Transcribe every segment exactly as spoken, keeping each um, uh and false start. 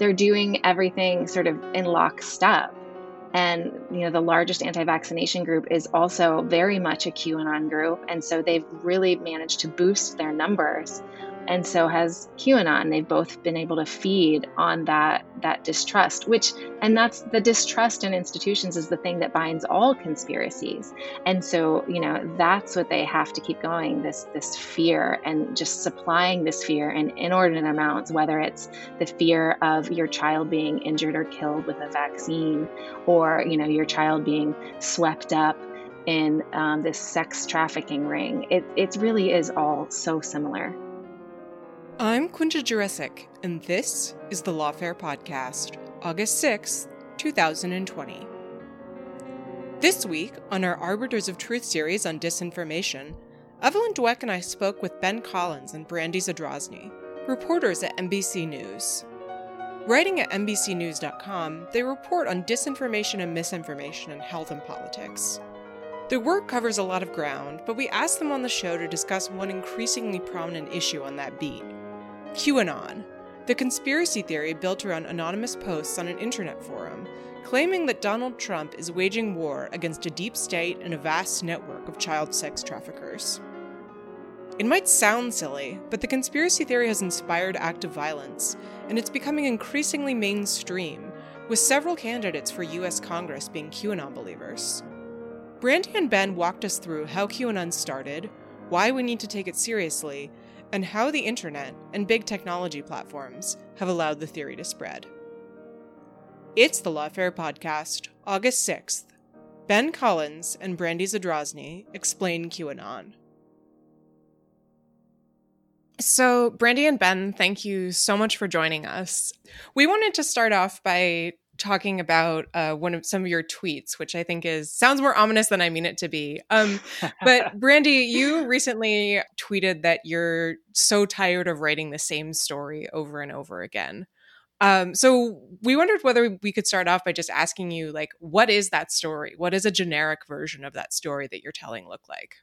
they're doing everything sort of in lockstep. And, you know, the largest anti-vaccination group is also very much a QAnon group. And so they've really managed to boost their numbers. And so has QAnon. They've both been able to feed on that that distrust, which, and that's the distrust in institutions is the thing that binds all conspiracies. And so, you know, that's what they have to keep going, this this fear, and just supplying this fear in inordinate amounts, whether it's the fear of your child being injured or killed with a vaccine, or, you know, your child being swept up in um, this sex trafficking ring. It, it really is all so similar. I'm Kunja Jurecic, and this is the Lawfare Podcast, August sixth, two thousand twenty. This week, on our Arbiters of Truth series on disinformation, Evelyn Dweck and I spoke with Ben Collins and Brandy Zadrozny, reporters at N B C News. Writing at N B C news dot com, they report on disinformation and misinformation in health and politics. Their work covers a lot of ground, but we asked them on the show to discuss one increasingly prominent issue on that beat: QAnon, the conspiracy theory built around anonymous posts on an internet forum, claiming that Donald Trump is waging war against a deep state and a vast network of child sex traffickers. It might sound silly, but the conspiracy theory has inspired active violence, and it's becoming increasingly mainstream, with several candidates for U S Congress being QAnon believers. Brandy and Ben walked us through how QAnon started, why we need to take it seriously, and how the internet and big technology platforms have allowed the theory to spread. It's the Lawfare Podcast, August sixth. Ben Collins and Brandy Zadrozny explain QAnon. So, Brandy and Ben, thank you so much for joining us. We wanted to start off by talking about uh, one of some of your tweets, which I think is sounds more ominous than I mean it to be. Um, but Brandy, you recently tweeted that you're so tired of writing the same story over and over again. Um, so we wondered whether we could start off by just asking you, like, what is that story? What does a generic version of that story that you're telling look like?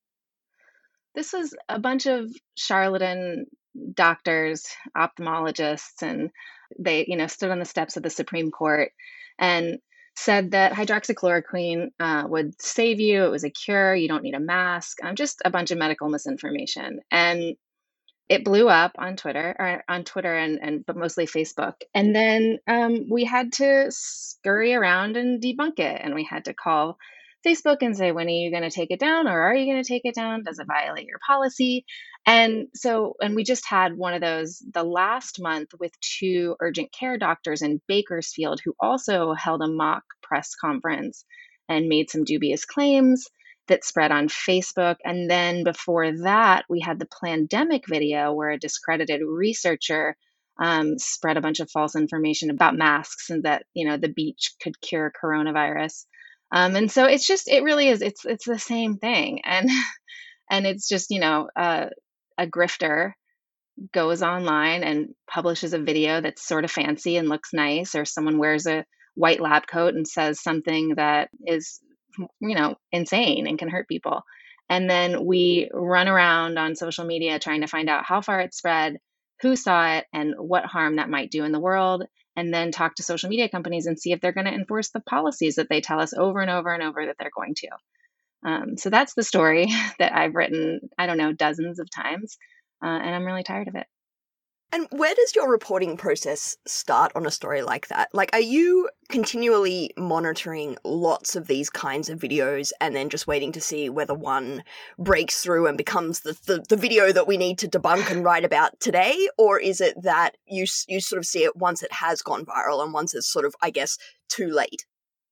This was a bunch of charlatan doctors, ophthalmologists, and they, you know, stood on the steps of the Supreme Court and said that hydroxychloroquine uh, would save you. It was a cure. You don't need a mask. Um, just a bunch of medical misinformation. And it blew up on Twitter, or on Twitter and, and but mostly Facebook. And then um, we had to scurry around and debunk it. And we had to call Facebook and say, when are you going to take it down, or are you going to take it down? Does it violate your policy? And so, and we just had one of those the last month with two urgent care doctors in Bakersfield who also held a mock press conference and made some dubious claims that spread on Facebook. And then before that, we had the Plandemic video where a discredited researcher um, spread a bunch of false information about masks and that, you know, the beach could cure coronavirus. Um, and so it's just, it really is, it's it's the same thing. And and it's just, you know, uh, a grifter goes online and publishes a video that's sort of fancy and looks nice, or someone wears a white lab coat and says something that is, you know, insane and can hurt people. And then we run around on social media trying to find out how far it spread, who saw it, and what harm that might do in the world. And then talk to social media companies and see if they're going to enforce the policies that they tell us over and over and over that they're going to. Um, so that's the story that I've written, I don't know, dozens of times, uh, and I'm really tired of it. And where does your reporting process start on a story like that? Like, are you continually monitoring lots of these kinds of videos and then just waiting to see whether one breaks through and becomes the, the, the video that we need to debunk and write about today? Or is it that you you sort of see it once it has gone viral and once it's sort of, I guess, too late?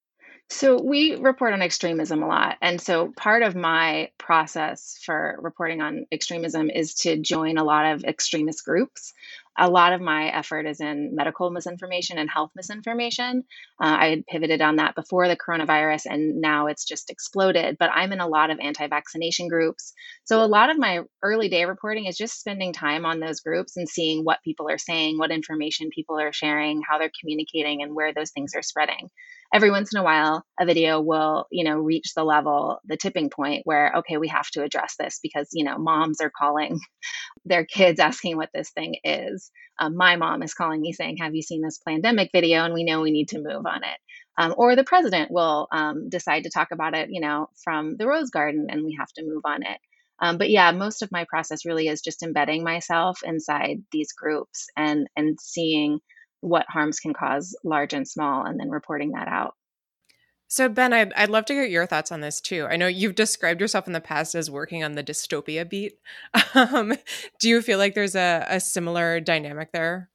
So we report on extremism a lot. And so part of my process for reporting on extremism is to join a lot of extremist groups. A lot of my effort is in medical misinformation and health misinformation. Uh, I had pivoted on that before the coronavirus, and now it's just exploded. But I'm in a lot of anti-vaccination groups. So a lot of my early day reporting is just spending time on those groups and seeing what people are saying, what information people are sharing, how they're communicating, and where those things are spreading. every once in a while, a video will, you know, reach the level, the tipping point where, okay, we have to address this because, you know, moms are calling their kids asking what this thing is. Um, my mom is calling me saying, have you seen this pandemic video? And we know we need to move on it. Um, or the president will um, decide to talk about it, you know, from the Rose Garden, and we have to move on it. Um, but yeah, most of my process really is just embedding myself inside these groups and and seeing what harms can cause, large and small, and then reporting that out. So Ben, I'd, I'd love to get your thoughts on this too. I know you've described yourself in the past as working on the dystopia beat. Um, do you feel like there's a, a similar dynamic there?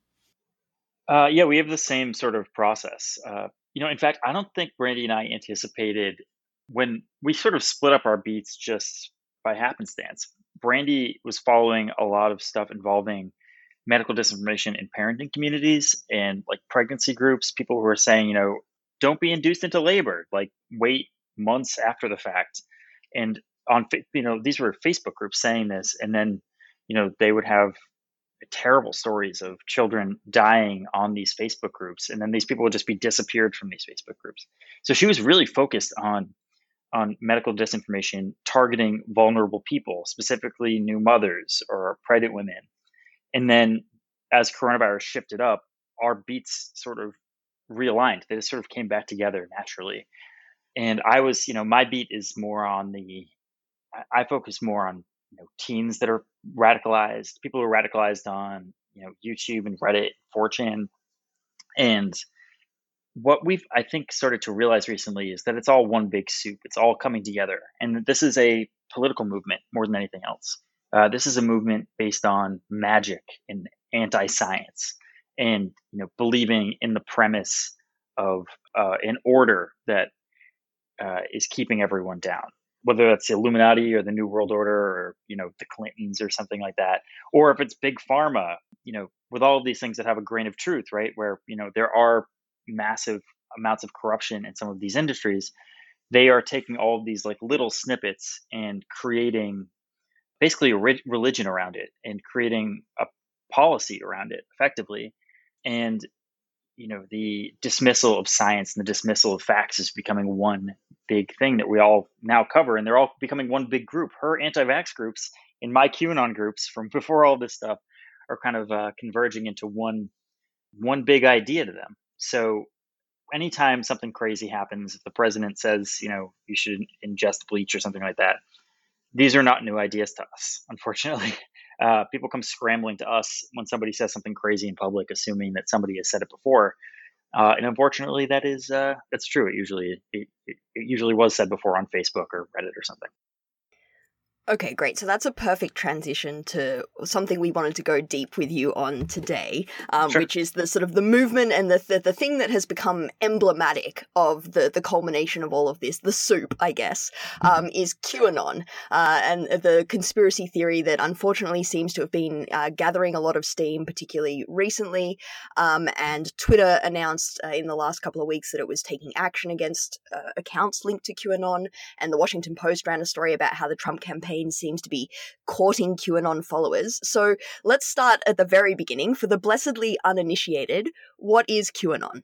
Uh, yeah, we have the same sort of process. Uh, you know, in fact, I don't think Brandy and I anticipated when we sort of split up our beats just by happenstance. Brandy was following a lot of stuff involving medical disinformation in parenting communities and like pregnancy groups, people who were saying, you know, don't be induced into labor, like wait months after the fact. And on, you know, these were Facebook groups saying this, and then, you know, they would have terrible stories of children dying on these Facebook groups, and then these people would just be disappeared from these Facebook groups. So she was really focused on on medical disinformation targeting vulnerable people, specifically new mothers or pregnant women. And then as coronavirus shifted up, our beats sort of realigned. They just sort of came back together naturally. And I was, you know, my beat is more on the, I focus more on, you know, teens that are radicalized, people who are radicalized on, you know, YouTube and Reddit, four chan. And what we've, I think, started to realize recently is that it's all one big soup. It's all coming together. And this is a political movement more than anything else. Uh, this is a movement based on magic and anti-science, and you know, believing in the premise of uh, an order that uh, is keeping everyone down, whether that's the Illuminati or the New World Order or, you know, the Clintons or something like that, or if it's big pharma, you know, with all of these things that have a grain of truth, right? Where, you know, there are massive amounts of corruption in some of these industries. They are taking all of these like little snippets and creating basically a re- religion around it and creating a policy around it effectively. And, you know, the dismissal of science and the dismissal of facts is becoming one big thing that we all now cover. And they're all becoming one big group. Her anti-vax groups and my QAnon groups from before all this stuff are kind of uh, converging into one, one big idea to them. So anytime something crazy happens, if the president says, you know, you should ingest bleach or something like that, these are not new ideas to us, unfortunately. Uh, people come scrambling to us when somebody says something crazy in public, assuming that somebody has said it before. Uh, and unfortunately, that is uh, that's true. It usually it, it, it usually was said before on Facebook or Reddit or something. Okay, great. So that's a perfect transition to something we wanted to go deep with you on today, um, Sure. which is the sort of the movement and the, the the thing that has become emblematic of the the culmination of all of this, the soup, I guess, um, is QAnon, uh, and the conspiracy theory that unfortunately seems to have been uh, gathering a lot of steam, particularly recently. Um, and Twitter announced uh, in the last couple of weeks that it was taking action against uh, accounts linked to QAnon, and the Washington Post ran a story about how the Trump campaign seems to be courting QAnon followers. So let's start at the very beginning. For the blessedly uninitiated, what is QAnon?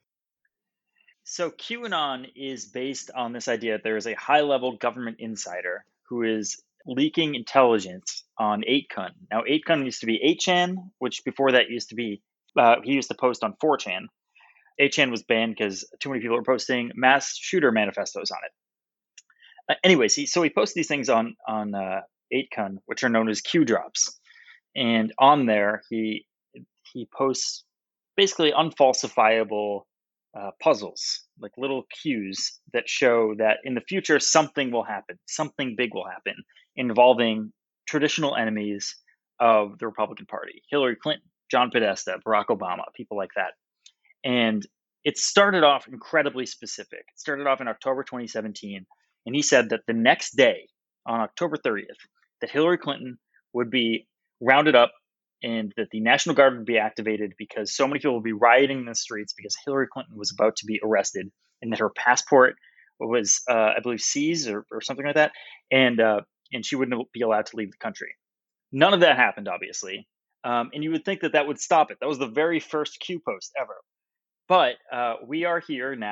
So QAnon is based on this idea that there is a high-level government insider who is leaking intelligence on eight kun. Now, eight kun used to be eight chan, which before that used to be, uh, he used to post on four chan. eight chan was banned because too many people were posting mass shooter manifestos on it. Uh, anyways, he, so he posted these things on on uh, eight kun, which are known as Q drops, and on there he he posts basically unfalsifiable uh, puzzles, like little cues that show that in the future something will happen, something big will happen involving traditional enemies of the Republican Party: Hillary Clinton, John Podesta, Barack Obama, people like that. And it started off incredibly specific. It started off in October twenty seventeen. And he said that the next day, on October thirtieth, that Hillary Clinton would be rounded up and that the National Guard would be activated because so many people would be rioting in the streets because Hillary Clinton was about to be arrested, and that her passport was, uh, I believe, seized or, or something like that, and uh, and she wouldn't be allowed to leave the country. None of that happened, obviously, um, and you would think that that would stop it. That was the very first Q post ever. But uh, we are here now,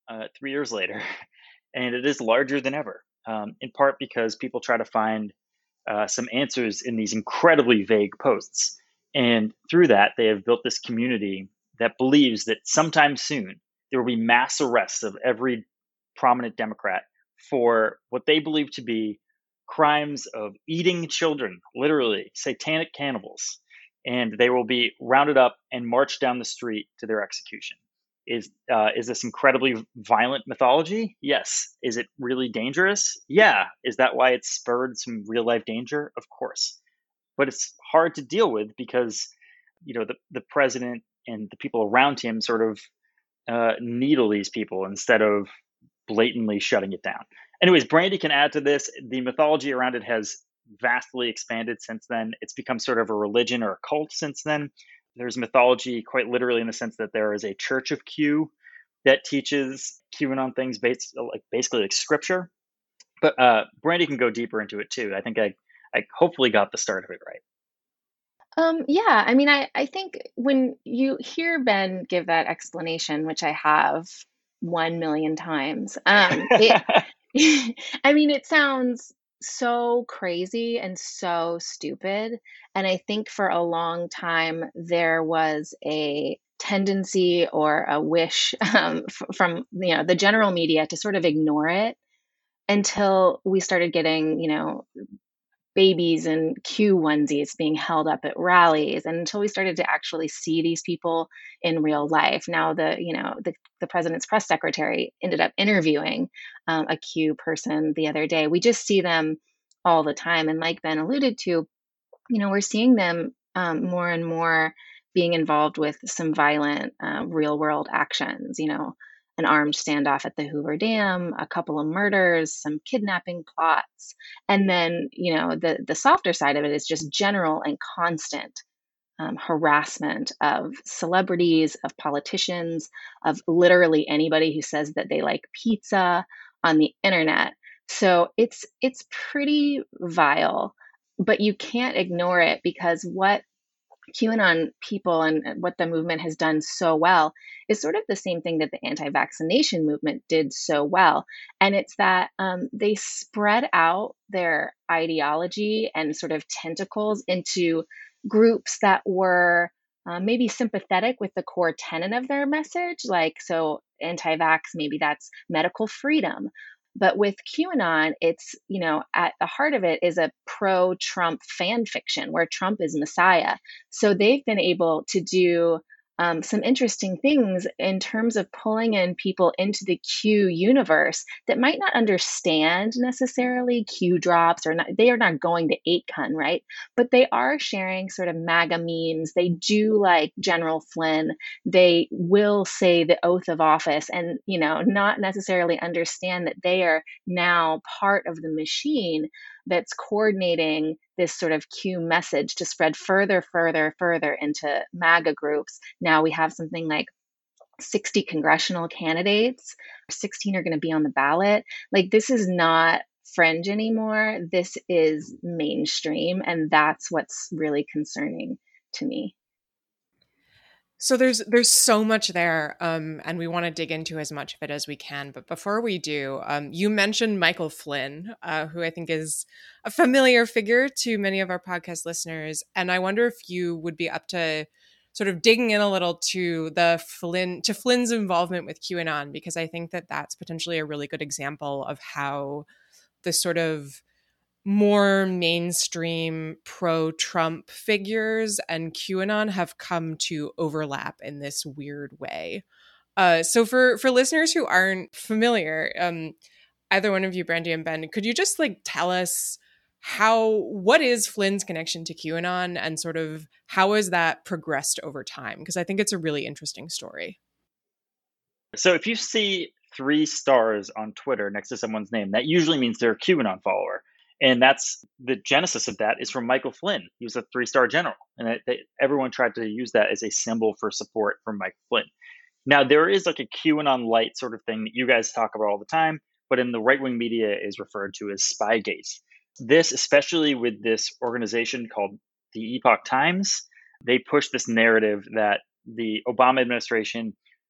uh, three years later, and it is larger than ever, um, in part because people try to find uh, some answers in these incredibly vague posts. And through that, they have built this community that believes that sometime soon there will be mass arrests of every prominent Democrat for what they believe to be crimes of eating children, literally satanic cannibals. And they will be rounded up and marched down the street to their execution. Is uh, is this incredibly violent mythology? Yes. Is it really dangerous? Yeah. Is that why it's spurred some real life danger? Of course. But it's hard to deal with because, you know, the, the president and the people around him sort of uh, needle these people instead of blatantly shutting it down. Anyways, Brandy can add to this. The mythology around it has vastly expanded since then. It's become sort of a religion or a cult since then. There's mythology quite literally in the sense that there is a Church of Q that teaches QAnon things based like basically like scripture. But uh, Brandy can go deeper into it too. I think I, I hopefully got the start of it right. Um, yeah, I mean, I, I think when you hear Ben give that explanation, which I have one million times, um, it, I mean, it sounds so crazy and so stupid. And I think for a long time, there was a tendency or a wish um, f- from, you know, the general media to sort of ignore it until we started getting, you know, babies and Q onesies being held up at rallies, and until we started to actually see these people in real life. Now, the you know the, the president's press secretary ended up interviewing um, a Q person the other day. We just see them all the time, and like Ben alluded to, you know, we're seeing them um, more and more being involved with some violent uh, real world actions. You know, an armed standoff at the Hoover Dam, a couple of murders, some kidnapping plots. And then, you know, the, the softer side of it is just general and constant um, harassment of celebrities, of politicians, of literally anybody who says that they like pizza on the internet. So it's it's pretty vile, but you can't ignore it because what QAnon people and what the movement has done so well is sort of the same thing that the anti-vaccination movement did so well. And it's that um, they spread out their ideology and sort of tentacles into groups that were uh, maybe sympathetic with the core tenet of their message. Like, so anti-vax, maybe that's medical freedom. But with QAnon, it's, you know, at the heart of it is a pro Trump fan fiction where Trump is Messiah. So they've been able to do um, some interesting things in terms of pulling in people into the Q universe that might not understand necessarily Q drops, or not, they are not going to eight con, right? But they are sharing sort of MAGA memes. They do like General Flynn. They will say the oath of office and, you know, not necessarily understand that they are now part of the machine that's coordinating this sort of Q message to spread further, further, further into MAGA groups. Now we have something like sixty congressional candidates, sixteen are going to be on the ballot. Like, this is not fringe anymore. This is mainstream. And that's what's really concerning to me. So there's there's so much there, um, and we want to dig into as much of it as we can. But before we do, um, you mentioned Michael Flynn, uh, who I think is a familiar figure to many of our podcast listeners, and I wonder if you would be up to sort of digging in a little to the Flynn to Flynn's involvement with QAnon, because I think that that's potentially a really good example of how the sort of more mainstream pro-Trump figures and QAnon have come to overlap in this weird way. Uh, so for for listeners who aren't familiar, um, either one of you, Brandy and Ben, could you just like tell us how what is Flynn's connection to QAnon and sort of how has that progressed over time? Because I think it's a really interesting story. So if you see three stars on Twitter next to someone's name, that usually means they're a QAnon follower. And that's the genesis of that is from Michael Flynn. He was a three-star general. And it, they, everyone tried to use that as a symbol for support for Michael Flynn. Now, there is like a QAnon light sort of thing that you guys talk about all the time, but in the right-wing media is referred to as Spygate. This, especially with this organization called the Epoch Times, they push this narrative that the Obama administration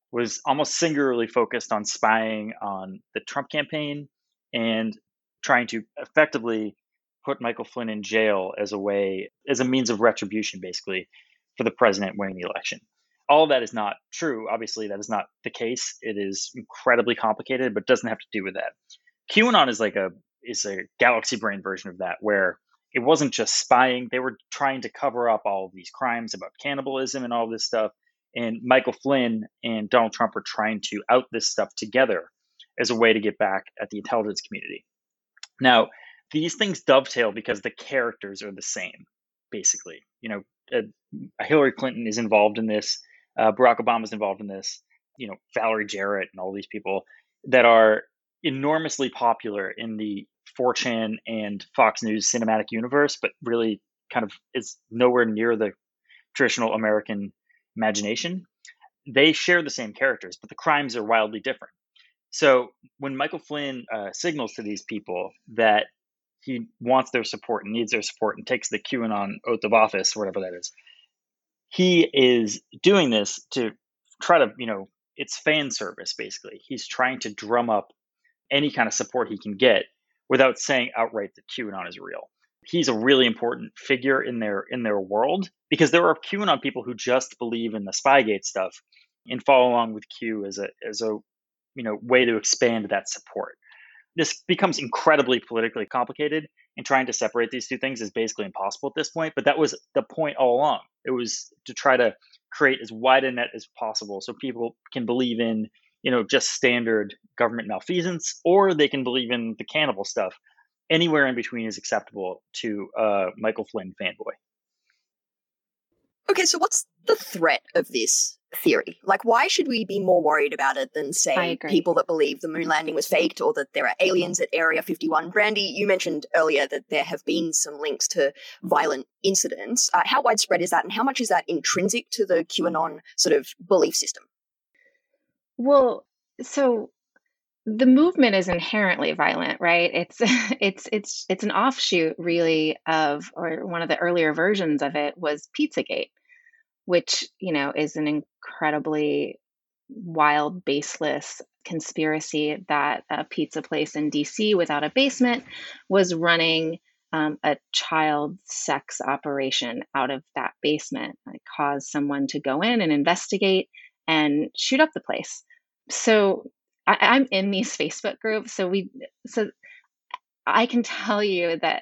was almost singularly focused on spying on the Trump campaign and trying to effectively put Michael Flynn in jail as a way, as a means of retribution, basically, for the president winning the election. All of that is not true. Obviously, that is not the case. It is incredibly complicated, but doesn't have to do with that. QAnon is like a is a galaxy brain version of that, where it wasn't just spying. They were trying to cover up all of these crimes about cannibalism and all this stuff. And Michael Flynn and Donald Trump were trying to out this stuff together as a way to get back at the intelligence community. Now, these things dovetail because the characters are the same, basically. You know, uh, Hillary Clinton is involved in this. Uh, Barack Obama is involved in this. You know, Valerie Jarrett and all these people that are enormously popular in the four chan and Fox News cinematic universe, but really kind of is nowhere near the traditional American imagination. They share the same characters, but the crimes are wildly different. So when Michael Flynn uh, signals to these people that he wants their support and needs their support and takes the QAnon oath of office, whatever that is, he is doing this to try to, you know, it's fan service, basically. He's trying to drum up any kind of support he can get without saying outright that QAnon is real. He's a really important figure in their in their world, because there are QAnon people who just believe in the Spygate stuff and follow along with Q as a as a you know way to expand that support. This becomes incredibly politically complicated, and trying to separate these two things is basically impossible at this point. But that was the point all along. It was to try to create as wide a net as possible so people can believe in, you know, just standard government malfeasance, or they can believe in the cannibal stuff. Anywhere in between is acceptable to a Michael Flynn fanboy. Okay, so what's the threat of this theory? Like, why should we be more worried about it than, say, people that believe the moon landing was faked or that there are aliens at Area fifty-one? Brandy, you mentioned earlier that there have been some links to violent incidents. Uh, how widespread is that, and how much is that intrinsic to the QAnon sort of belief system? Well, so the movement is inherently violent, right? It's it's it's it's an offshoot, really, of, or one of the earlier versions of it was Pizzagate, which, you know, is an incredibly wild, baseless conspiracy that a pizza place in D C without a basement was running um, a child sex operation out of that basement. It caused someone to go in and investigate and shoot up the place. So I, I'm in these Facebook groups, so we so I can tell you that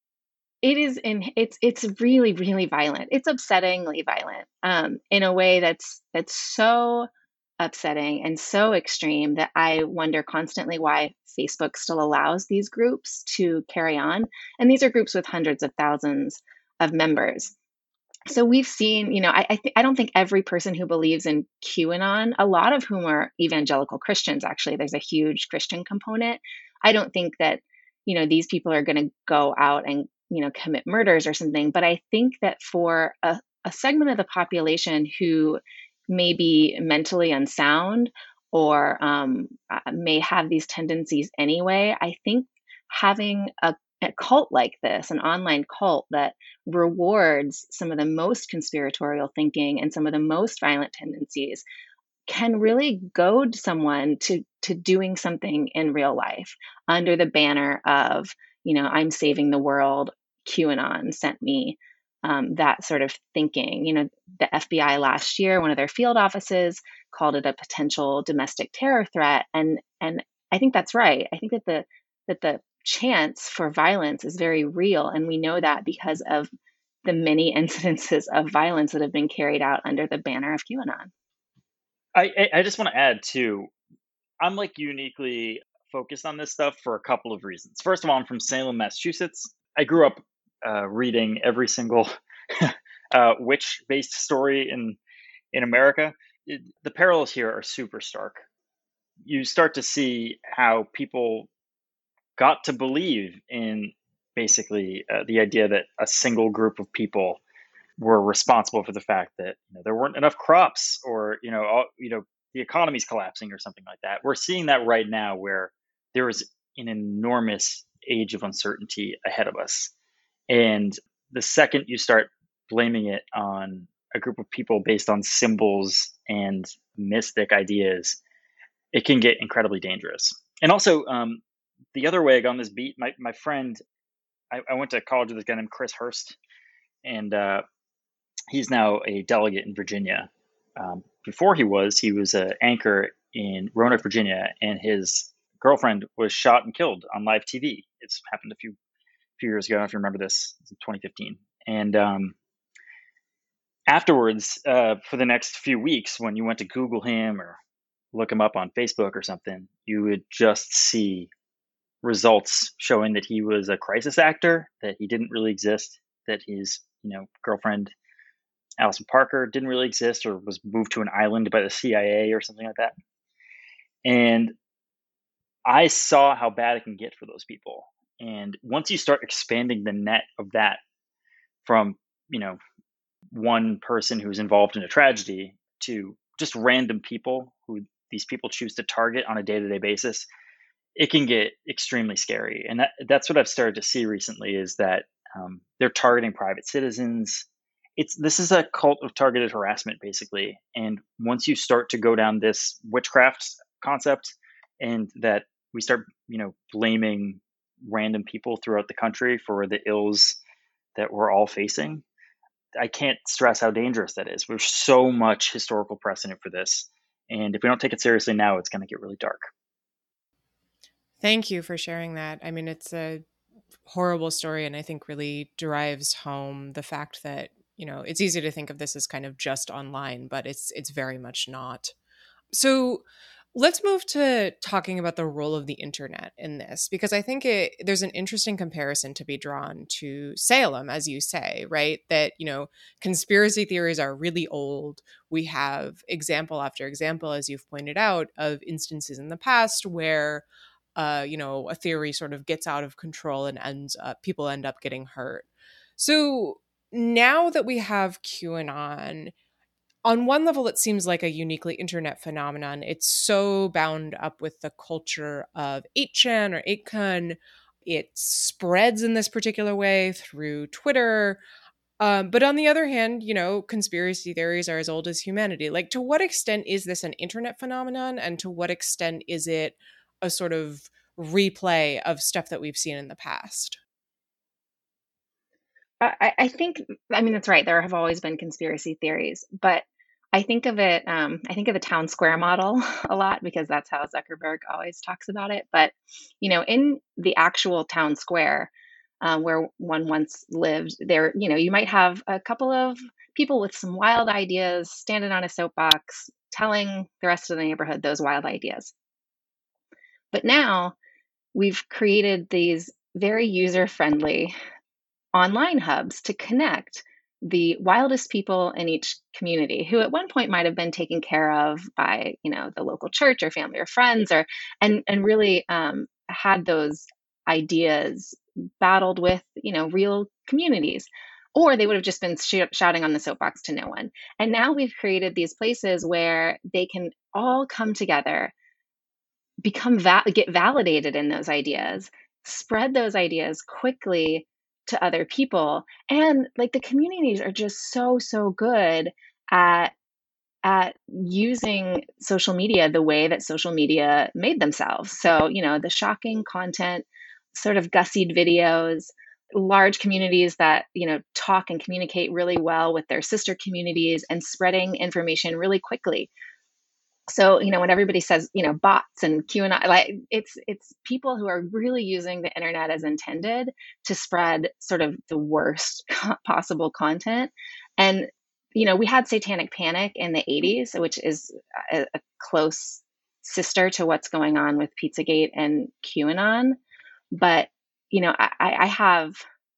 it is in it's it's really, really violent. It's upsettingly violent, um, in a way that's that's so upsetting and so extreme that I wonder constantly why Facebook still allows these groups to carry on. And these are groups with hundreds of thousands of members. So we've seen, you know, I I, th- I don't think every person who believes in QAnon, a lot of whom are evangelical Christians, actually, there's a huge Christian component. I don't think that, you know, these people are going to go out and, you know, commit murders or something. But I think that for a, a segment of the population who may be mentally unsound or um, uh, may have these tendencies anyway, I think having a, a cult like this, an online cult that rewards some of the most conspiratorial thinking and some of the most violent tendencies, can really goad someone to to doing something in real life under the banner of, you know, I'm saving the world, QAnon sent me, um, that sort of thinking. You know, the F B I last year, one of their field offices called it a potential domestic terror threat, and and I think that's right. I think that the that the chance for violence is very real, and we know that because of the many incidences of violence that have been carried out under the banner of QAnon. I, I just want to add too, I'm like uniquely focused on this stuff for a couple of reasons. First of all, I'm from Salem, Massachusetts. I grew up uh, reading every single uh, witch-based story in in America. It, the parallels here are super stark. You start to see how people got to believe in basically uh, the idea that a single group of people were responsible for the fact that, you know, there weren't enough crops, or, you know, all, you know, the economy's collapsing or something like that. We're seeing that right now, where there is an enormous age of uncertainty ahead of us. And the second you start blaming it on a group of people based on symbols and mystic ideas, it can get incredibly dangerous. And also, um, the other way I got on this beat, my, my friend, I, I went to college with this guy named Chris Hurst, and uh, he's now a delegate in Virginia. Um, before he was, he was an anchor in Roanoke, Virginia, and his girlfriend was shot and killed on live T V. It's happened a few few years ago. I don't know if you remember this. It's in twenty fifteen. And um, afterwards, uh, for the next few weeks, when you went to Google him or look him up on Facebook or something, you would just see results showing that he was a crisis actor, that he didn't really exist, that his you know girlfriend Allison Parker didn't really exist or was moved to an island by the C I A or something like that. And I saw how bad it can get for those people. And once you start expanding the net of that from, you know, one person who's involved in a tragedy to just random people who these people choose to target on a day-to-day basis, it can get extremely scary. And that, that's what I've started to see recently is that um, they're targeting private citizens. It's this is a cult of targeted harassment, basically. And once you start to go down this witchcraft concept, and that we start, you know, blaming random people throughout the country for the ills that we're all facing, I can't stress how dangerous that is. There's so much historical precedent for this, and if we don't take it seriously now, it's going to get really dark. Thank you for sharing that. I mean, it's a horrible story, and I think really drives home the fact that, you know, it's easy to think of this as kind of just online, but it's it's very much not. So let's move to talking about the role of the internet in this, because I think it, there's an interesting comparison to be drawn to Salem, as you say, right? That, you know, conspiracy theories are really old. We have example after example, as you've pointed out, of instances in the past where, uh, you know, a theory sort of gets out of control and ends up, people end up getting hurt. So now that we have QAnon, on one level, it seems like a uniquely internet phenomenon. It's so bound up with the culture of eight chan or eight kun. It spreads in this particular way through Twitter. Um, but on the other hand, you know, conspiracy theories are as old as humanity. Like, to what extent is this an internet phenomenon? And to what extent is it a sort of replay of stuff that we've seen in the past? I, I think, I mean, that's right. There have always been conspiracy theories, but I think of it, um, I think of the town square model a lot because that's how Zuckerberg always talks about it. But, you know, in the actual town square um, where one once lived, there, you know, you might have a couple of people with some wild ideas standing on a soapbox telling the rest of the neighborhood those wild ideas. But now we've created these very user-friendly online hubs to connect the wildest people in each community who at one point might have been taken care of by, you know, the local church or family or friends, or and and really um, had those ideas battled with, you know, real communities, or they would have just been sh- shouting on the soapbox to no one. And now we've created these places where they can all come together, become va- get validated in those ideas, spread those ideas quickly to other people. And like the communities are just so so good at at using social media the way that social media made themselves. So, you know, the shocking content, sort of gussied videos, large communities that, you know, talk and communicate really well with their sister communities and spreading information really quickly. So, you know, when everybody says, you know, bots and QAnon, like it's it's people who are really using the internet as intended to spread sort of the worst possible content. And, you know, we had Satanic Panic in the eighties, which is a, a close sister to what's going on with Pizzagate and QAnon. But, you know, I, I have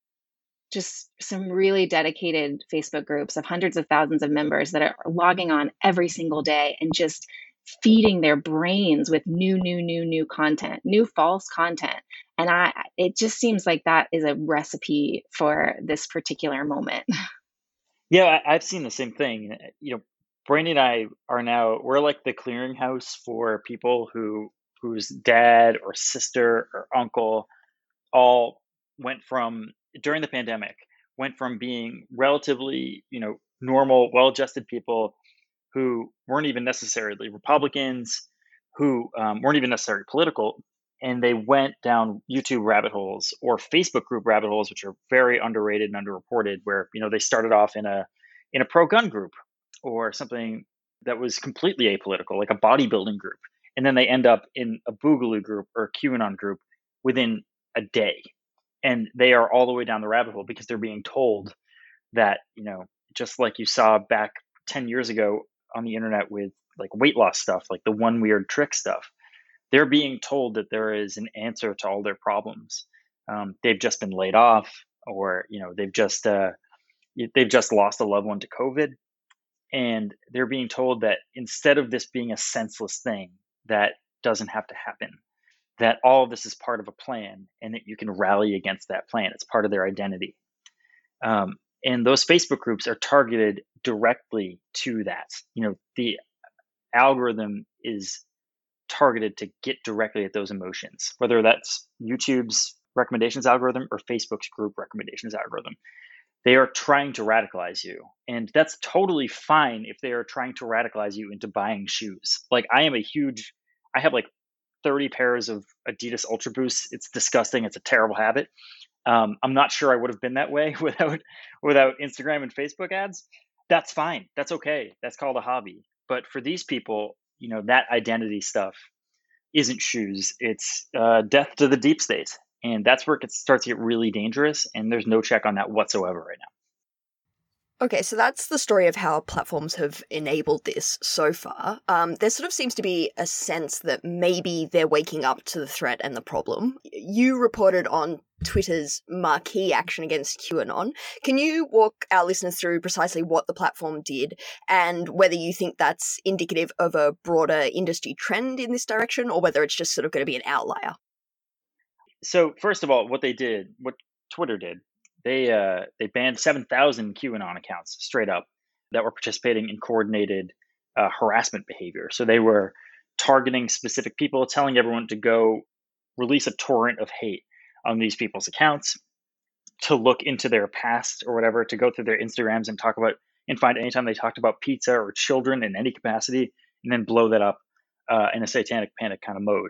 just some really dedicated Facebook groups of hundreds of thousands of members that are logging on every single day and just feeding their brains with new, new, new, new content, new false content. And I, it just seems like that is a recipe for this particular moment. Yeah, I, I've seen the same thing. You know, Brandy and I are now, we're like the clearinghouse for people who whose dad or sister or uncle all went from, during the pandemic, went from being relatively, you know, normal, well-adjusted people who weren't even necessarily Republicans, who um, weren't even necessarily political, and they went down YouTube rabbit holes or Facebook group rabbit holes, which are very underrated and underreported, where you know they started off in a in a pro-gun group or something that was completely apolitical, like a bodybuilding group, and then they end up in a Boogaloo group or a QAnon group within a day, and they are all the way down the rabbit hole because they're being told that, you know, just like you saw back ten years ago on the internet with like weight loss stuff, like the one weird trick stuff, they're being told that there is an answer to all their problems. Um, they've just been laid off, or you know, they've just uh, they've just lost a loved one to COVID, and they're being told that instead of this being a senseless thing that doesn't have to happen, that all of this is part of a plan, and that you can rally against that plan. It's part of their identity. Um, and those Facebook groups are targeted directly to that. You know, the algorithm is targeted to get directly at those emotions, whether that's YouTube's recommendations algorithm or Facebook's group recommendations algorithm. They are trying to radicalize you. And that's totally fine if they are trying to radicalize you into buying shoes. Like, I am a huge, I have like thirty pairs of Adidas Ultra Boosts. It's disgusting. It's a terrible habit. Um, I'm not sure I would have been that way without without Instagram and Facebook ads. That's fine. That's okay. That's called a hobby. But for these people, you know, that identity stuff isn't shoes. It's uh, death to the deep state. And that's where it starts to get really dangerous. And there's no check on that whatsoever right now. Okay, so that's the story of how platforms have enabled this so far. Um, there sort of seems to be a sense that maybe they're waking up to the threat and the problem. You reported on Twitter's marquee action against QAnon. Can you walk our listeners through precisely what the platform did and whether you think that's indicative of a broader industry trend in this direction, or whether it's just sort of going to be an outlier? So first of all, what they did, what Twitter did, they uh, they banned seven thousand QAnon accounts straight up that were participating in coordinated uh, harassment behavior. So they were targeting specific people, telling everyone to go release a torrent of hate on these people's accounts, to look into their past or whatever, to go through their Instagrams and talk about and find anytime they talked about pizza or children in any capacity, and then blow that up uh, in a satanic panic kind of mode.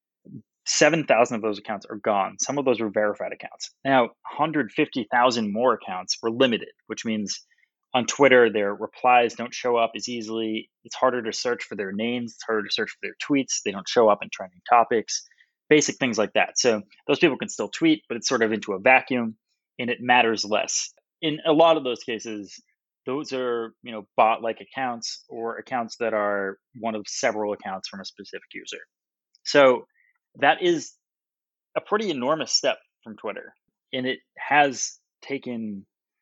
seven thousand of those accounts are gone. Some of those were verified accounts. Now, one hundred fifty thousand more accounts were limited, which means on Twitter, their replies don't show up as easily. It's harder to search for their names. It's harder to search for their tweets. They don't show up in trending topics, basic things like that. So those people can still tweet, but it's sort of into a vacuum, and it matters less. In a lot of those cases, those are, you know, bot-like accounts or accounts that are one of several accounts from a specific user. So that is a pretty enormous step from Twitter, and it has taken,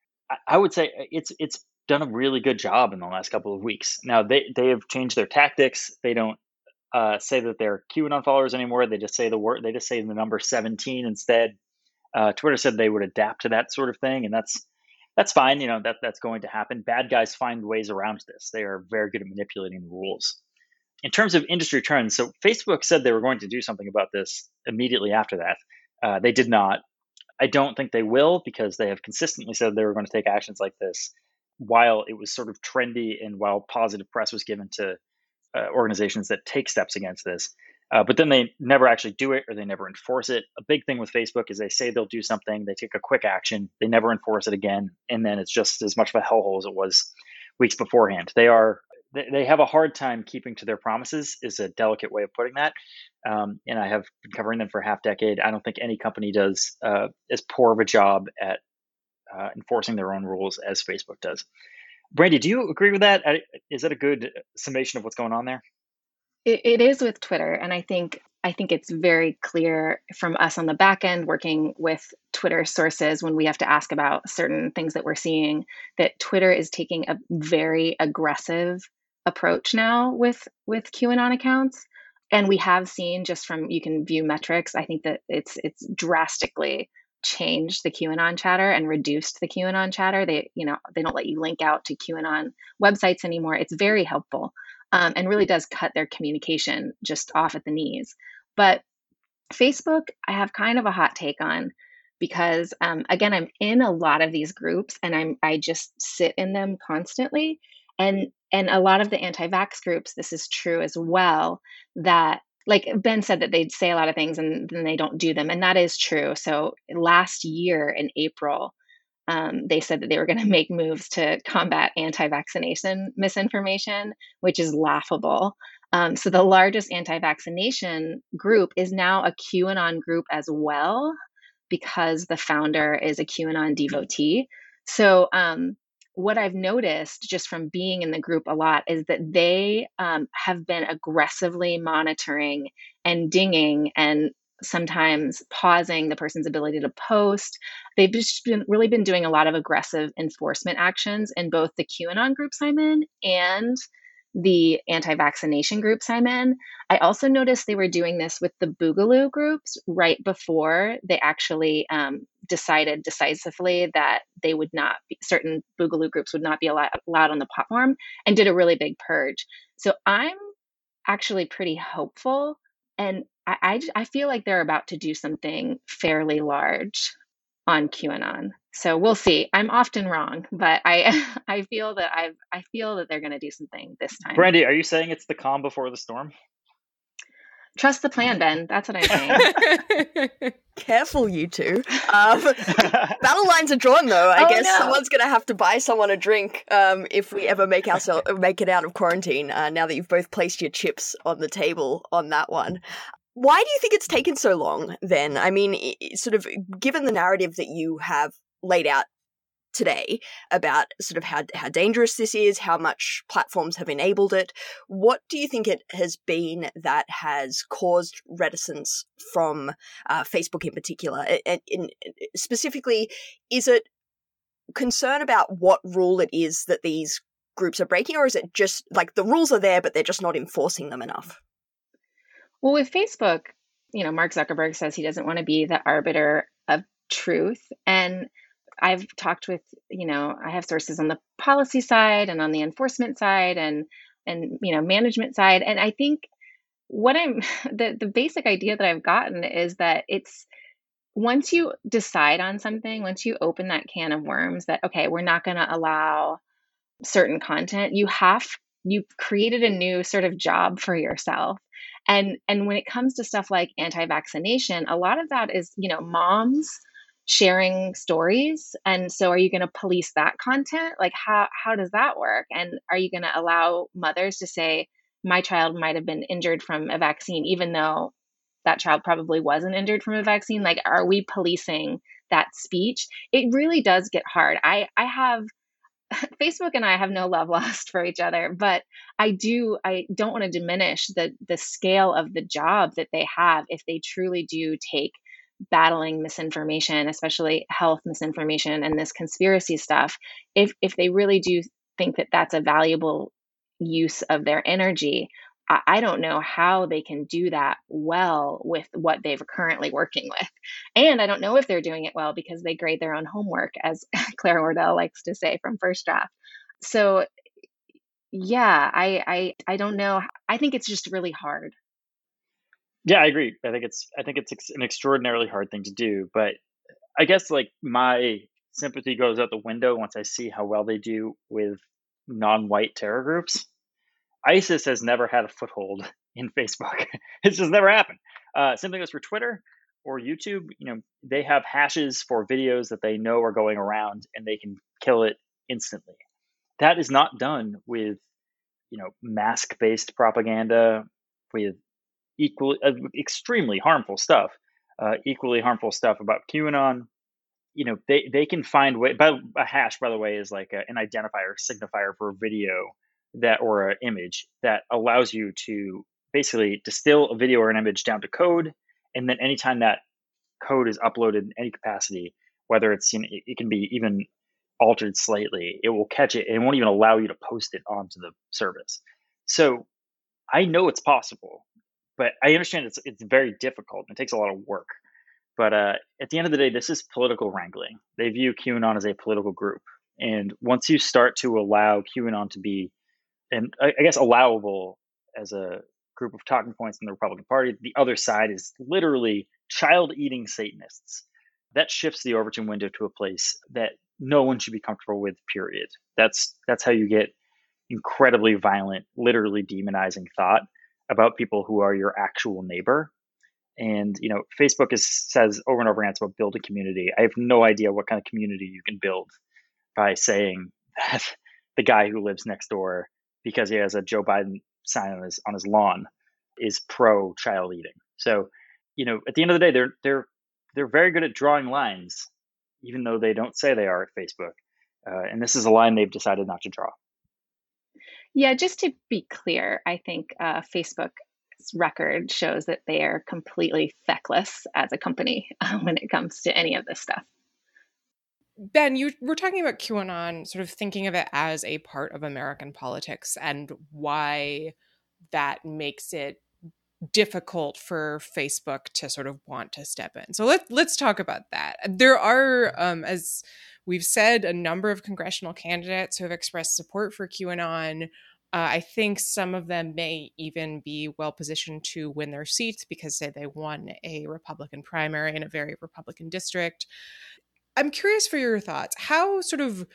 I would say it's it's done a really good job in the last couple of weeks. Now they, they have changed their tactics. They don't uh, say that they're QAnon followers anymore. They just say the word. They just say the number seventeen instead. Uh, Twitter said they would adapt to that sort of thing, and that's that's fine. You know, that that's going to happen. Bad guys find ways around this. They are very good at manipulating the rules. In terms of industry trends, so Facebook said they were going to do something about this immediately after that. Uh, they did not. I don't think they will, because they have consistently said they were going to take actions like this while it was sort of trendy and while positive press was given to uh, organizations that take steps against this. Uh, but then they never actually do it, or they never enforce it. A big thing with Facebook is they say they'll do something, they take a quick action, they never enforce it again, and then it's just as much of a hellhole as it was weeks beforehand. They are they have a hard time keeping to their promises, is a delicate way of putting that. Um, and I have been covering them for a half decade. I don't think any company does uh, as poor of a job at uh, enforcing their own rules as Facebook does. Brandy, do you agree with that? Is that a good summation of what's going on there? It, it is with Twitter. And I think I think it's very clear from us on the back end working with Twitter sources when we have to ask about certain things that we're seeing, that Twitter is taking a very aggressive approach now with with QAnon accounts. And we have seen, just from, you can view metrics, I think that it's it's drastically changed the QAnon chatter and reduced the QAnon chatter. They, you know, they don't let you link out to QAnon websites anymore. It's very helpful, um, and really does cut their communication just off at the knees. But Facebook, I have kind of a hot take on. because um, again, I'm in a lot of these groups and I'm I just sit in them constantly. And and a lot of the anti-vax groups, this is true as well, that like Ben said that they'd say a lot of things and then they don't do them. And that is true. So last year in April, um, they said that they were going to make moves to combat anti-vaccination misinformation, which is laughable. Um, so the largest anti-vaccination group is now a QAnon group as well, because the founder is a QAnon devotee. So um, what I've noticed just from being in the group a lot is that they um, have been aggressively monitoring and dinging and sometimes pausing the person's ability to post. They've just been really been doing a lot of aggressive enforcement actions in both the QAnon groups I'm in and the anti-vaccination groups I'm in. I also noticed they were doing this with the Boogaloo groups right before they actually um, decided decisively that they would not be, certain Boogaloo groups would not be allowed, allowed on the platform, and did a really big purge. So I'm actually pretty hopeful, and I, I, I feel like they're about to do something fairly large on QAnon. So we'll see. I'm often wrong, but I I feel that I've I feel that they're going to do something this time. Brandy, are you saying it's the calm before the storm? Trust the plan, Ben. That's what I'm saying. Careful, you two. Um, battle lines are drawn, though. I Oh, guess no. someone's going to have to buy someone a drink um, if we ever make ourselves make it out of quarantine. Uh, now that you've both placed your chips on the table on that one. Why do you think it's taken so long, then? I mean, i- i- sort of given the narrative that you have laid out today about sort of how, how dangerous this is, how much platforms have enabled it, what do you think it has been that has caused reticence from uh, Facebook in particular? And, and specifically, is it concern about what rule it is that these groups are breaking, or is it just like the rules are there, but they're just not enforcing them enough? Well, with Facebook, you know, Mark Zuckerberg says he doesn't want to be the arbiter of truth. And I've talked with, you know, I have sources on the policy side and on the enforcement side and and you know, management side. And I think what I'm the the basic idea that I've gotten is that it's once you decide on something, once you open that can of worms that okay, we're not going to allow certain content, you have you've created a new sort of job for yourself. And and when it comes to stuff like anti-vaccination, a lot of that is, you know, moms sharing stories. And so are you going to police that content? Like how how does that work? And are you going to allow mothers to say my child might have been injured from a vaccine even though that child probably wasn't injured from a vaccine? Like are we policing that speech? It really does get hard. I I have Facebook and I have no love lost for each other, but I do I don't want to diminish the the scale of the job that they have if they truly do take battling misinformation, especially health misinformation and this conspiracy stuff. If if they really do think that that's a valuable use of their energy, I, I don't know how they can do that well with what they're currently working with. And I don't know if they're doing it well because they grade their own homework, as Claire Wardell likes to say from First Draft. So yeah, I I I don't know. I think it's just really hard. Yeah, I agree. I think it's I think it's ex- an extraordinarily hard thing to do, but I guess like my sympathy goes out the window once I see how well they do with non-white terror groups. ISIS has never had a foothold in Facebook. It's just never happened. Uh, same thing goes for Twitter or YouTube. You know, they have hashes for videos that they know are going around, and they can kill it instantly. That is not done with, you know, mask-based propaganda, with equally uh, extremely harmful stuff. Uh, equally harmful stuff about QAnon. You know, they they can find way. By a hash, by the way, is like a, an identifier, signifier for a video that or an image that allows you to basically distill a video or an image down to code, and then anytime that code is uploaded in any capacity, whether it's, you know, it, it can be even altered slightly, it will catch it and it won't even allow you to post it onto the service. So I know it's possible, but I understand it's it's very difficult and it takes a lot of work. But uh, at the end of the day, this is political wrangling. They view QAnon as a political group, and once you start to allow QAnon to be, and I, I guess allowable as a group of talking points in the Republican Party, the other side is literally child-eating Satanists. that shifts the Overton window to a place that no one should be comfortable with, period. That's that's how you get incredibly violent, literally demonizing thought about people who are your actual neighbor. And, you know, Facebook is, says over and over again, it's about building community. I have no idea what kind of community you can build by saying that the guy who lives next door, because he has a Joe Biden sign on his on his lawn, is pro child eating. So, you know, at the end of the day, they're they're they're very good at drawing lines, even though they don't say they are at Facebook. Uh, and this is a line they've decided not to draw. Yeah, just to be clear, I think uh, Facebook's record shows that they are completely feckless as a company uh, when it comes to any of this stuff. Ben, you were talking about QAnon, sort of thinking of it as a part of American politics and why that makes it difficult for Facebook to sort of want to step in. So let's let's talk about that. There are, um, as we've said, a number of congressional candidates who have expressed support for QAnon. Uh, I think some of them may even be well positioned to win their seats because, say, they won a Republican primary in a very Republican district. I'm curious for your thoughts. How sort of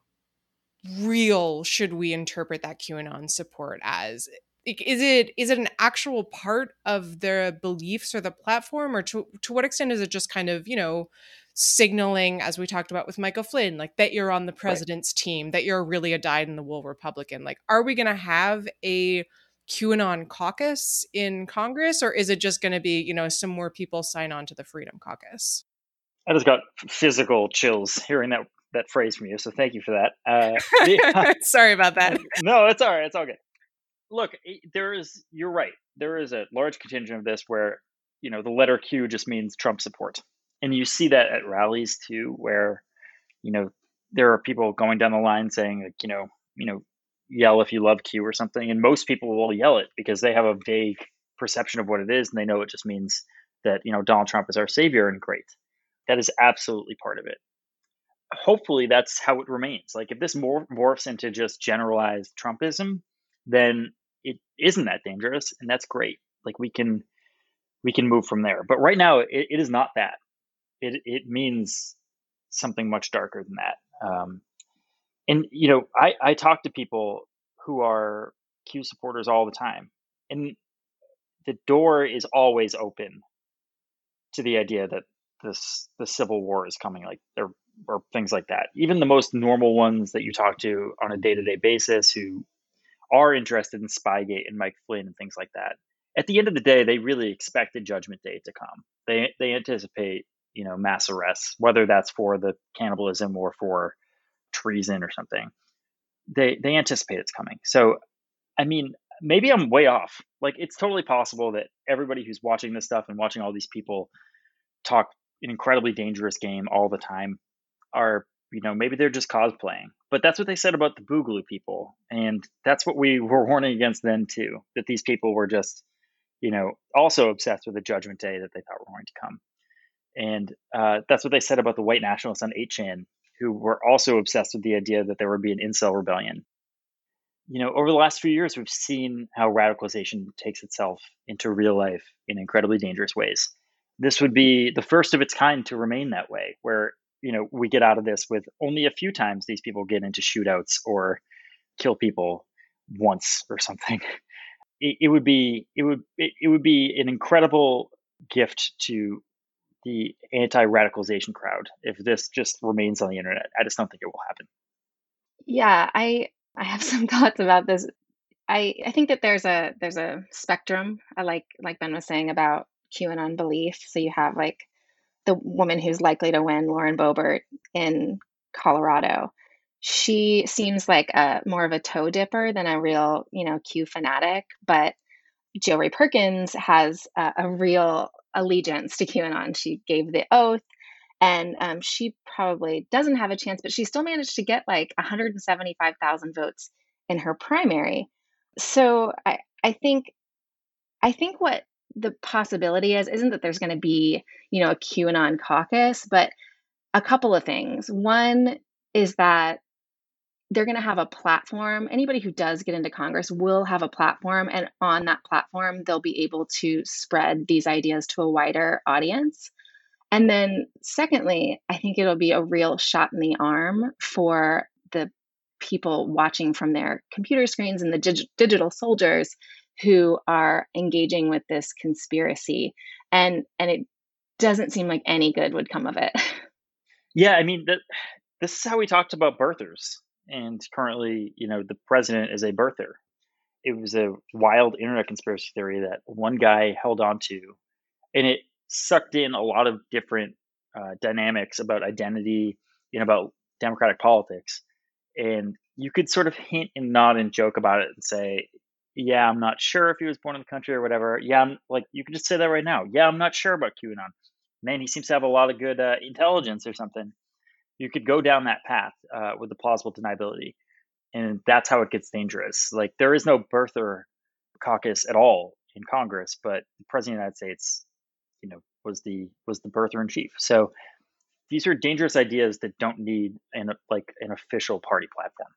real should we interpret that QAnon support as? Is it is it an actual part of their beliefs or the platform, or to to what extent is it just kind of, you know, signaling, as we talked about with Michael Flynn, like that you're on the president's right. team, that you're really a dyed-in-the-wool Republican? Like, are we going to have a QAnon caucus in Congress, or is it just going to be, you know, some more people sign on to the Freedom Caucus? I just got physical chills hearing that that phrase from you, so thank you for that. Uh, yeah. Sorry about that. No, it's all right. It's all good. Look, there is, you're right. There is a large contingent of this where, you know, the letter Q just means Trump support. And you see that at rallies too, where, you know, there are people going down the line saying, like, you know, you know, yell if you love Q or something. And most people will yell it because they have a vague perception of what it is. And they know it just means that, you know, Donald Trump is our savior and great. That is absolutely part of it. Hopefully that's how it remains. Like, if this mor- morphs into just generalized Trumpism, then it isn't that dangerous, and that's great. Like, we can we can move from there. But right now, it, it is not that. It it means something much darker than that. Um, and you know, I I talk to people who are Q supporters all the time, and the door is always open to the idea that this the Civil War is coming, like there or things like that. Even the most normal ones that you talk to on a day-to-day basis who are interested in Spygate and Mike Flynn and things like that, at the end of the day, they really expect a Judgment Day to come. They they anticipate, you know, mass arrests, whether that's for the cannibalism or for treason or something. They they anticipate it's coming. So, I mean, maybe I'm way off. Like, it's totally possible that everybody who's watching this stuff and watching all these people talk an incredibly dangerous game all the time are, you know, maybe they're just cosplaying. But that's what they said about the Boogaloo people. And that's what we were warning against then too, that these people were just, you know, also obsessed with the Judgment Day that they thought were going to come. And uh, that's what they said about the white nationalists on eight chan, who were also obsessed with the idea that there would be an incel rebellion. You know, over the last few years, we've seen how radicalization takes itself into real life in incredibly dangerous ways. This would be the first of its kind to remain that way, where, you know, we get out of this with only a few times these people get into shootouts or kill people once or something. It, it would be it would it, it would be an incredible gift to the anti-radicalization crowd if this just remains on the internet. I just don't think it will happen. Yeah, I I have some thoughts about this. I, I think that there's a there's a spectrum. I like like Ben was saying about QAnon belief. So you have like the woman who's likely to win, Lauren Boebert in Colorado. She seems like a more of a toe dipper than a real, you know, Q fanatic. But Jo Rae Perkins has a, a real allegiance to QAnon. She gave the oath, and um, she probably doesn't have a chance, but she still managed to get like one hundred seventy-five thousand votes in her primary. So I, I think, I think what the possibility is isn't that there's going to be, you know, a QAnon caucus, but a couple of things. One is that they're going to have a platform. Anybody who does get into Congress will have a platform, and on that platform, they'll be able to spread these ideas to a wider audience. And then secondly, I think it'll be a real shot in the arm for the people watching from their computer screens and the dig- digital soldiers who are engaging with this conspiracy. And and it doesn't seem like any good would come of it. Yeah, I mean, that this is how we talked about birthers. And currently, you know, the president is a birther. It was a wild internet conspiracy theory that one guy held on to, and it sucked in a lot of different uh, dynamics about identity and about democratic politics. And you could sort of hint and nod and joke about it and say, yeah, I'm not sure if he was born in the country or whatever. Yeah, I'm like, you can just say that right now. Yeah, I'm not sure about QAnon. Man, he seems to have a lot of good uh, intelligence or something. You could go down that path uh, with the plausible deniability. And that's how it gets dangerous. Like, there is no birther caucus at all in Congress, but the president of the United States, you know, was the was the birther in chief. So these are dangerous ideas that don't need an like an official party platform.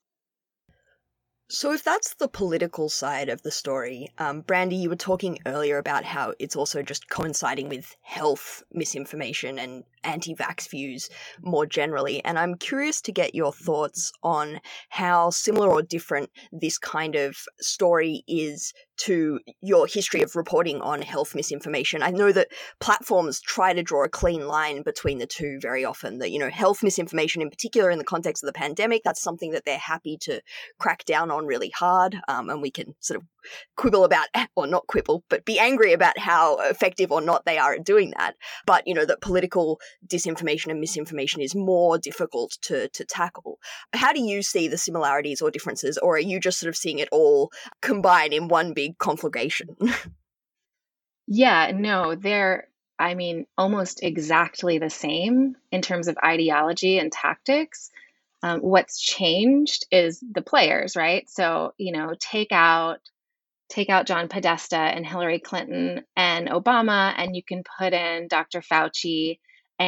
So if that's the political side of the story, um, Brandy, you were talking earlier about how it's also just coinciding with health misinformation and anti-vax views more generally, and I'm curious to get your thoughts on how similar or different this kind of story is to your history of reporting on health misinformation. I know that platforms try to draw a clean line between the two very often, that, you know, health misinformation in particular in the context of the pandemic, that's something that they're happy to crack down on really hard, um, and we can sort of quibble about, or not quibble, but be angry about how effective or not they are at doing that. But, you know, that political disinformation and misinformation is more difficult to, to tackle. How do you see the similarities or differences, or are you just sort of seeing it all combine in one big conflagration? Yeah, no, they're, I mean, almost exactly the same in terms of ideology and tactics. Um, what's changed is the players, right? So, you know, take out take out John Podesta and Hillary Clinton and Obama, and you can put in Doctor Fauci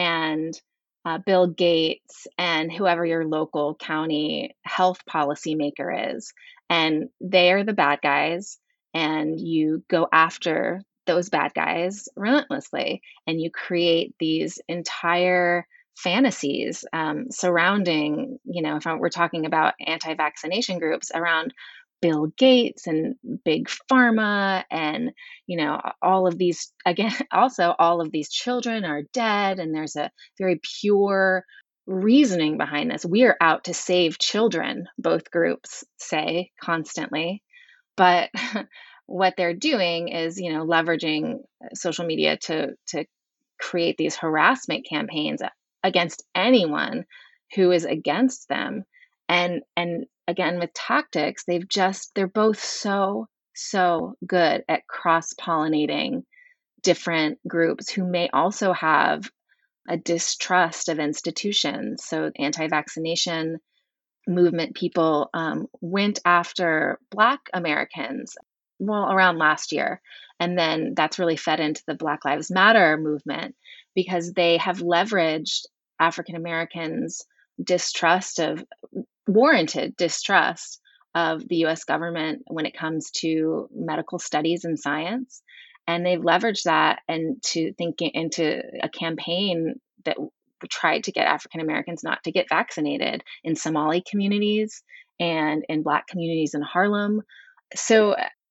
and uh, Bill Gates and whoever your local county health policymaker is. And they are the bad guys, and you go after those bad guys relentlessly, and you create these entire fantasies um, surrounding, you know, if we're talking about anti-vaccination groups, around Bill Gates and big pharma, and, you know, all of these, again, also all of these children are dead, and there's a very pure reasoning behind this. We are out to save children, both groups say constantly. But what they're doing is, you know, leveraging social media to to create these harassment campaigns against anyone who is against them. And and again, with tactics, they've just they're both so so good at cross-pollinating different groups who may also have a distrust of institutions. So anti-vaccination movement people um, went after Black Americans, well, around last year. And then that's really fed into the Black Lives Matter movement, because they have leveraged African Americans' distrust of, warranted distrust of the U S government when it comes to medical studies and science. And they've leveraged that and to think into a campaign that tried to get African Americans not to get vaccinated in Somali communities and in Black communities in Harlem. So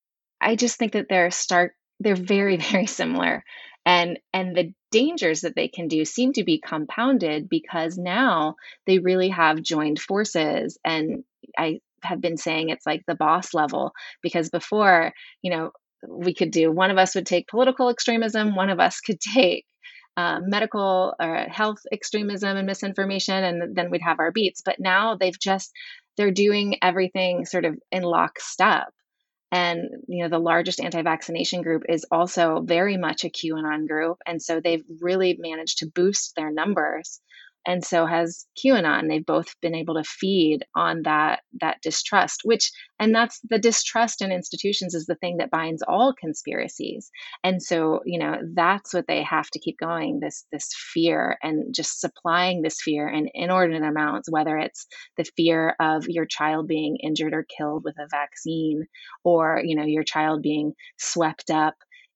I just think that they're stark, they're very, very similar. And and the dangers that they can do seem to be compounded because now they really have joined forces. And I have been saying it's like the boss level, because before, you know, we could do, one of us would take political extremism, one of us could take uh, medical or health extremism and misinformation, and then we'd have our beats. But now they've just, they're doing everything sort of in lockstep. And, you know, the largest anti-vaccination group is also very much a QAnon group. And so they've really managed to boost their numbers. And so has QAnon. They've both been able to feed on that that distrust, which, and that's the distrust in institutions is the thing that binds all conspiracies. And so, you know, that's what they have to keep going, this this fear, and just supplying this fear in inordinate amounts, whether it's the fear of your child being injured or killed with a vaccine, or, you know, your child being swept up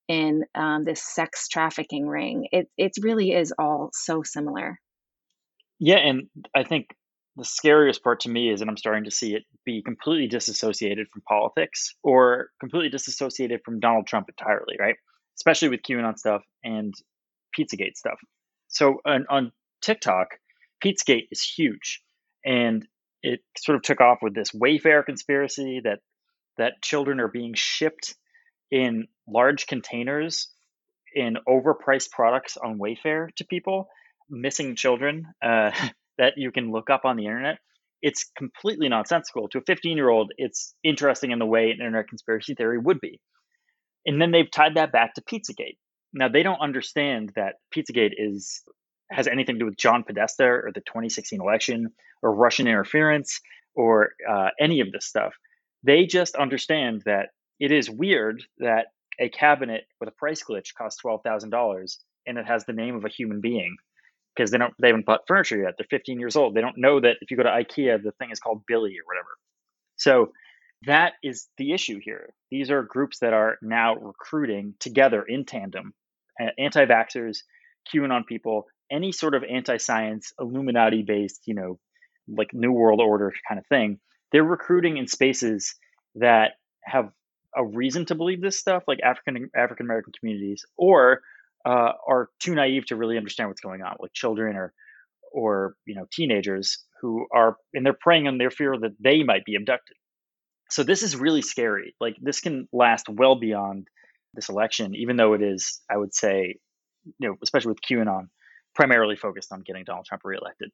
in um, this sex trafficking ring. It it really is all so similar. Yeah, and I think the scariest part to me is that I'm starting to see it be completely disassociated from politics or completely disassociated from Donald Trump entirely, right? Especially with QAnon stuff and Pizzagate stuff. So on, on TikTok, Pizzagate is huge, and it sort of took off with this Wayfair conspiracy that that children are being shipped in large containers in overpriced products on Wayfair to people, missing children uh, that you can look up on the internet. It's completely nonsensical. To a fifteen year old, it's interesting in the way an internet conspiracy theory would be. And then they've tied that back to Pizzagate. Now, they don't understand that Pizzagate is has anything to do with John Podesta or the twenty sixteen election or Russian interference or uh, any of this stuff. They just understand that it is weird that a cabinet with a price glitch costs twelve thousand dollars and it has the name of a human being because they don't they haven't bought furniture yet. They're fifteen years old. They don't know that if you go to IKEA, the thing is called Billy or whatever. So that is the issue here. These are groups that are now recruiting together in tandem, uh, anti-vaxxers, QAnon people, any sort of anti-science, Illuminati-based, you know, like New World Order kind of thing. They're recruiting in spaces that have a reason to believe this stuff, like African African American communities, or uh, are too naive to really understand what's going on, like children or or you know teenagers who are, and they're preying on their fear that they might be abducted. So this is really scary. Like this can last well beyond this election, even though it is, I would say, you know, especially with QAnon, primarily focused on getting Donald Trump reelected.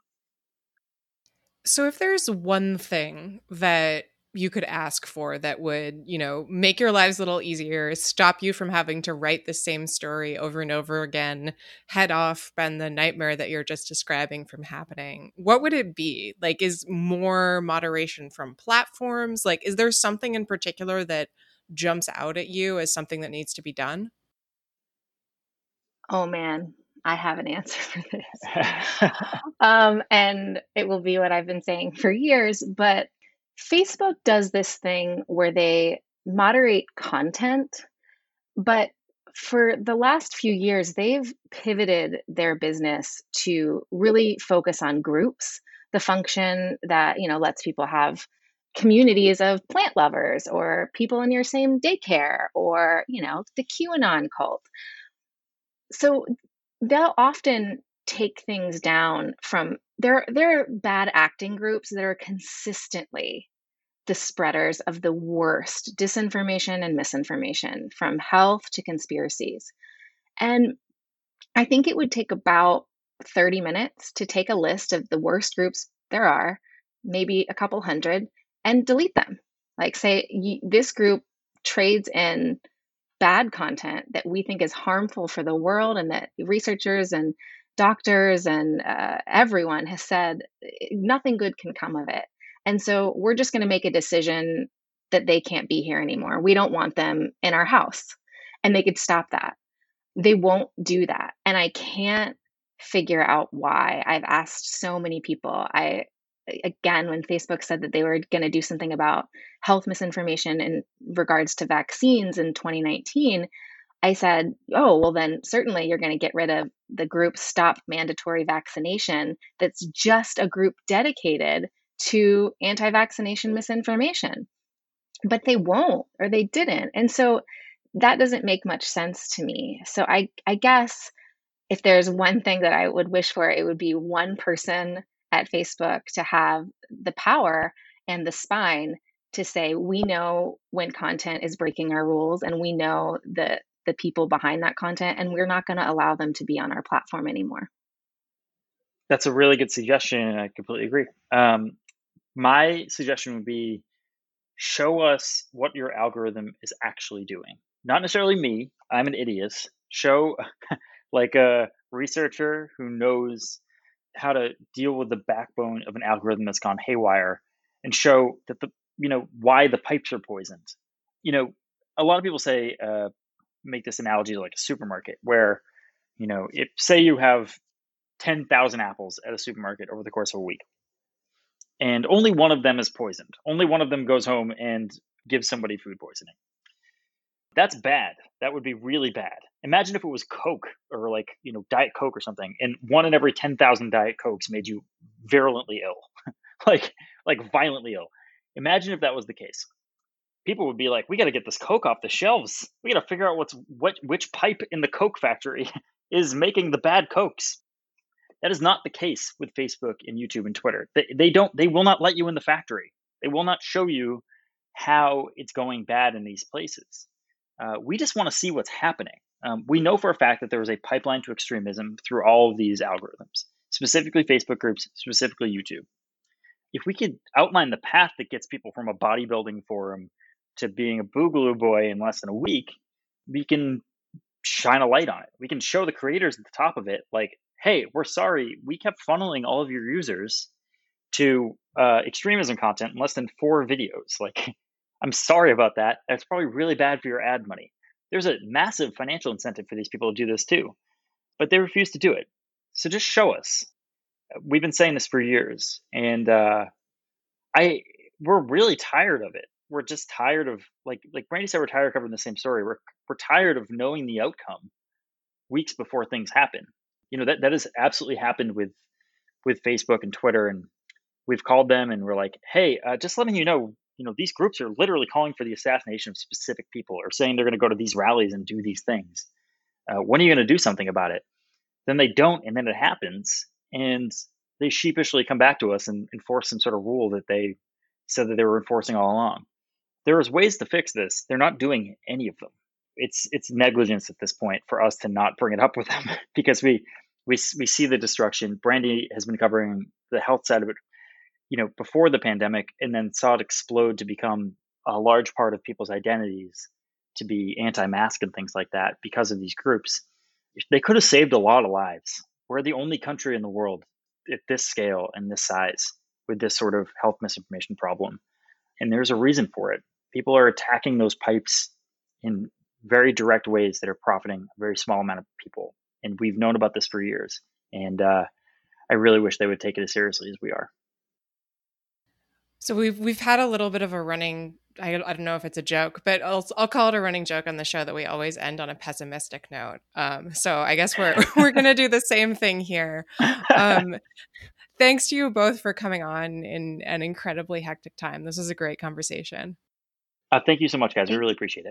So if there's one thing that you could ask for that would, you know, make your lives a little easier, stop you from having to write the same story over and over again, head off and the nightmare that you're just describing from happening, what would it be? Like, is more moderation from platforms? Like, is there something in particular that jumps out at you as something that needs to be done? Oh man, I have an answer for this. um, and it will be what I've been saying for years, but Facebook does this thing where they moderate content, but for the last few years, they've pivoted their business to really focus on groups, the function that, you know, lets people have communities of plant lovers or people in your same daycare or, you know, the QAnon cult. So they'll often take things down from there. There are bad acting groups that are consistently the spreaders of the worst disinformation and misinformation, from health to conspiracies. And I think it would take about thirty minutes to take a list of the worst groups there are, maybe a couple hundred, and delete them. Like, say, this group trades in bad content that we think is harmful for the world, and that researchers and doctors and uh, everyone has said nothing good can come of it. And so we're just going to make a decision that they can't be here anymore. We don't want them in our house. And they could stop that. They won't do that. And I can't figure out why. I've asked so many people. I, again, when Facebook said that they were going to do something about health misinformation in regards to vaccines in twenty nineteen, I said, oh, well, then certainly you're going to get rid of the group Stop Mandatory Vaccination. That's just a group dedicated to anti-vaccination misinformation. But they won't, or they didn't. And so that doesn't make much sense to me. So I, I guess if there's one thing that I would wish for, it would be one person at Facebook to have the power and the spine to say, we know when content is breaking our rules, and we know the the people behind that content, and we're not going to allow them to be on our platform anymore. That's a really good suggestion, and I completely agree. Um, my suggestion would be, show us what your algorithm is actually doing. Not necessarily me. I'm an idiot. Show like a researcher who knows how to deal with the backbone of an algorithm that's gone haywire, and show that the, you know, why the pipes are poisoned. You know, a lot of people say, uh, make this analogy to like a supermarket where, you know, if say you have ten thousand apples at a supermarket over the course of a week, and only one of them is poisoned. Only one of them goes home and gives somebody food poisoning. That's bad. That would be really bad. Imagine if it was Coke or like, you know, Diet Coke or something, and one in every ten thousand Diet Cokes made you virulently ill, like, like violently ill. Imagine if that was the case. People would be like, we got to get this Coke off the shelves. We got to figure out what's what, which pipe in the Coke factory is making the bad Cokes. That is not the case with Facebook and YouTube and Twitter. They, they don't, they will not let you in the factory. They will not show you how it's going bad in these places. Uh, we just want to see what's happening. Um, we know for a fact that there was a pipeline to extremism through all of these algorithms, specifically Facebook groups, specifically YouTube. If we could outline the path that gets people from a bodybuilding forum to being a Boogaloo boy in less than a week, we can shine a light on it. We can show the creators at the top of it, like, hey, we're sorry, we kept funneling all of your users to uh, extremism content in less than four videos. Like, I'm sorry about that. That's probably really bad for your ad money. There's a massive financial incentive for these people to do this too, but they refuse to do it. So just show us. We've been saying this for years, and uh, I we're really tired of it. We're just tired of, like like Brandy said, we're tired of covering the same story. We're we're tired of knowing the outcome weeks before things happen. You know, that that has absolutely happened with with Facebook and Twitter, and we've called them and we're like, hey, uh, just letting you know, you know, these groups are literally calling for the assassination of specific people, or saying they're going to go to these rallies and do these things. Uh, when are you going to do something about it? Then they don't, and then it happens, and they sheepishly come back to us and enforce some sort of rule that they said that they were enforcing all along. There's ways to fix this. They're not doing any of them. It's it's negligence at this point for us to not bring it up with them because we we we see the destruction. Brandy has been covering the health side of it, you know, before the pandemic, and then saw it explode to become a large part of people's identities to be anti-mask and things like that because of these groups. They could have saved a lot of lives. We're the only country in the world at this scale and this size with this sort of health misinformation problem. And there's a reason for it. People are attacking those pipes in very direct ways that are profiting a very small amount of people. And we've known about this for years. And uh, I really wish they would take it as seriously as we are. So we've we've had a little bit of a running, I, I don't know if it's a joke, but I'll I'll call it a running joke on the show that we always end on a pessimistic note. Um, so I guess we're we're gonna do the same thing here. Um, thanks to you both for coming on in an incredibly hectic time. This was a great conversation. Uh, thank you so much, guys. We really appreciate it.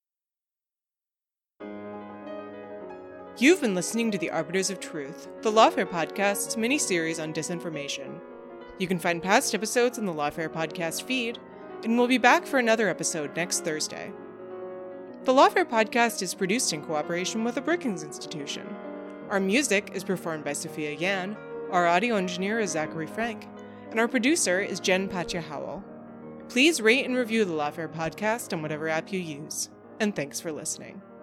You've been listening to The Arbiters of Truth, the Lawfare Podcast's mini-series on disinformation. You can find past episodes in the Lawfare Podcast feed, and we'll be back for another episode next Thursday. The Lawfare Podcast is produced in cooperation with the Brookings Institution. Our music is performed by Sophia Yan, our audio engineer is Zachary Frank, and our producer is Jen Patja Howell. Please rate and review the Lawfare Podcast on whatever app you use, and thanks for listening.